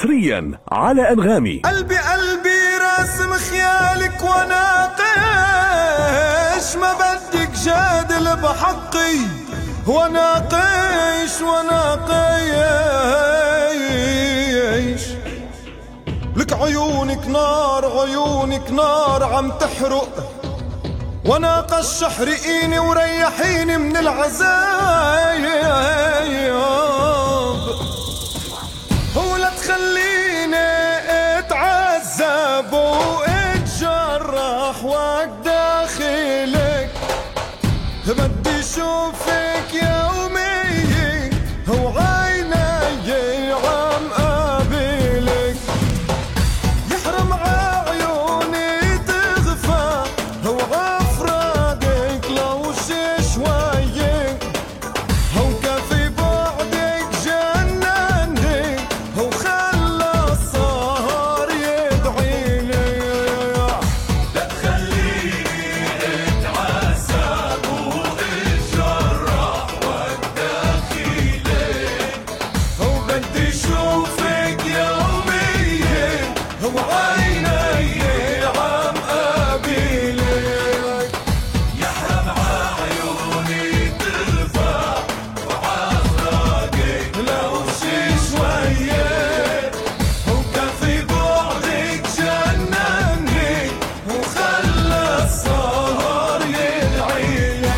حصريا على أنغامي. قلبي راسم خيالك وناقش، ما بدك جادل بحقي وناقش لك عيونك نار عم تحرق، وناقش احرقيني وريحيني من العذاب، ولا تخليني اتعذب واتجرح وقت داخلك. بدي اشوفك يوميا وعيني عم قابلك، يحرم عيوني تغفى وعفرادك لو شوي، وكفي بعدك جنني وخلى السهر يدعيلي. لا تخليني اتعذب واتجرح واتدخلك، وبدي اشوفك يوميا وعيني عم قابلك، يحرم عيوني ترفع وعفرقك لو شوية، وكفي بعدك جنني وخلى السهر يدعيلي.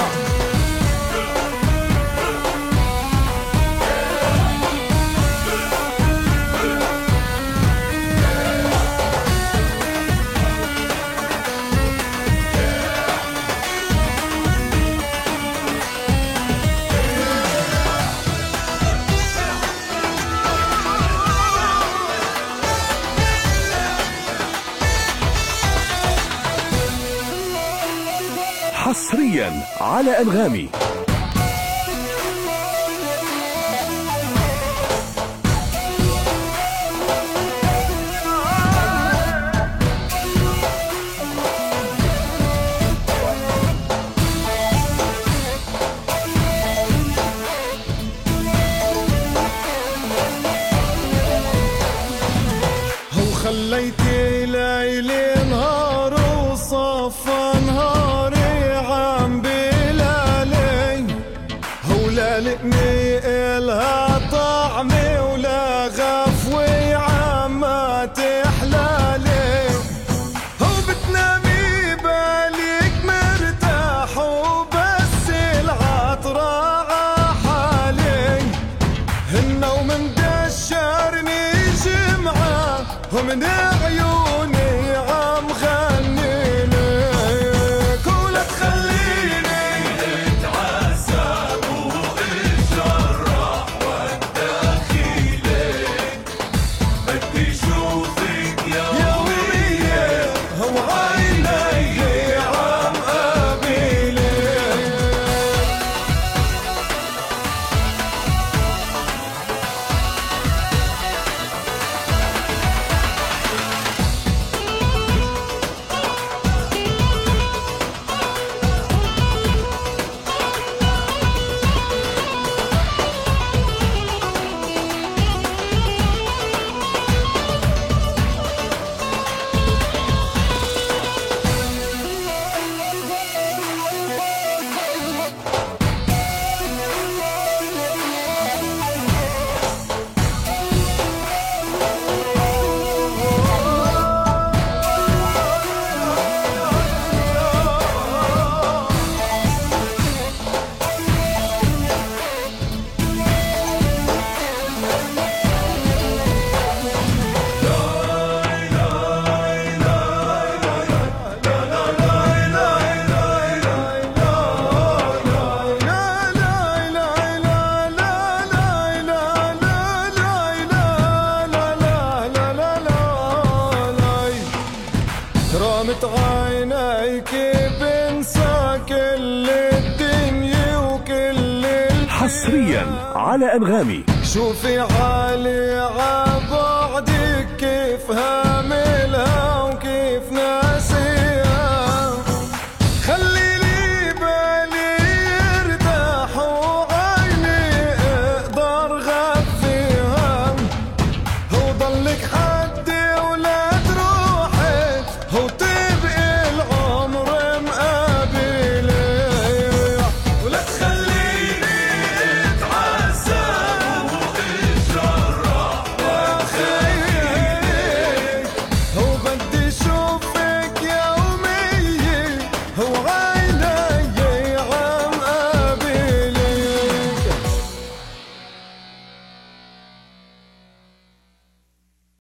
حصريا على أنغامي. وخليتي ليلي نهار وصفى نهاري عم بلالي، ولا لقني إلها طعمي ولا غفوي عما تحلالي، وبتنامي بالك مرتاح وبس العطرة عحالي، النوم مدشرني جمعة ومن عيوني عم غني لك، ولا تخليني اتعذب واتجرح واتدخلك، بدي اشوفك يوميا وعيني عم قابلك. رامت عينيك بنسى كل الدنيا وكل حصريا على أنغامي. شوفي حالي عبا